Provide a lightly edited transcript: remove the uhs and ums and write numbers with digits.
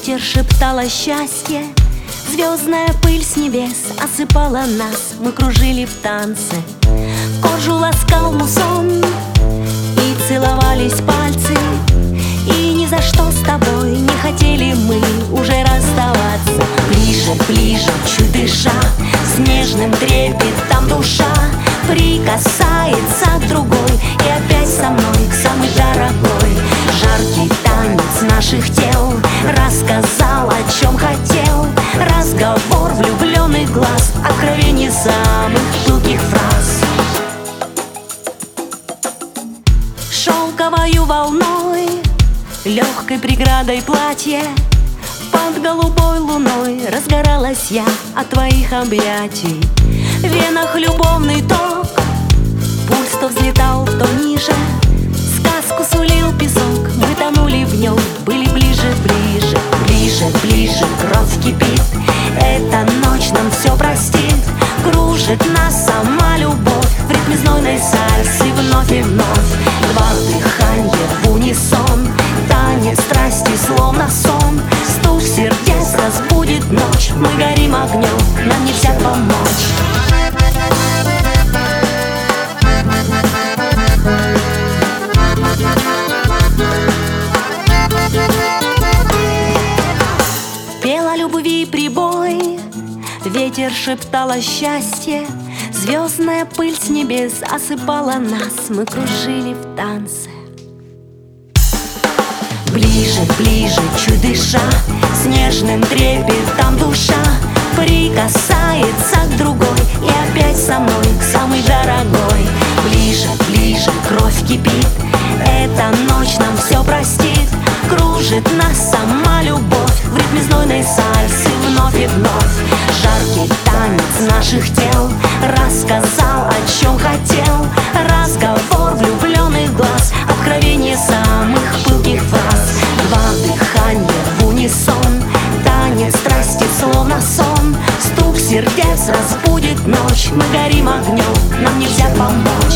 Ветер шептал о счастье, звездная пыль с небес осыпала нас. Мы кружили в танце, кожу ласкал мусон, и целовались пальцы. И ни за что с тобой не хотели мы уже расставаться. Ближе, ближе, чуть дыша, с нежным трепетом душа прикасается к другой, и опять со мной, самый дорогой. Жаркий танец наших тел рассказал, о чем хотел. Разговор влюбленных глаз, откровение самых пылких фраз. Шелковою волной, легкой преградой платье, под голубой луной разгоралась я от твоих объятий. В венах любовный ток, пульс то взлетал, то ниже. Сказку сулил песок, мы тонули в нем, были ближе, ближе. Ближе, ближе, кровь кипит, эта ночь нам все простит. Кружит нас сама любовь в ритме знойной сальсы вновь и вновь. Два дыхания в унисон, танец страсти словно сон. Стук сердец разбудит ночь, мы горим огнем, нам нельзя помочь. Пела любви прибой, ветер шептал о счастье, звездная пыль с небес осыпала нас. Мы кружили в танце. Ближе, ближе, чуть дыша, с нежным трепетом душа прикасается к другой, и опять со мной, самый дорогой. Ближе, ближе, кровь кипит, эта ночь нам все простит. Кружит нас сама любовь в ритме знойной сальсы вновь и вновь. Жаркий танец наших тел рассказал, о чем хотел. Разговор влюбленных глаз, откровение самых пылких фраз. Два дыхания в унисон, танец страсти словно сон. Стук сердец разбудит ночь, мы горим огнем, нам нельзя помочь.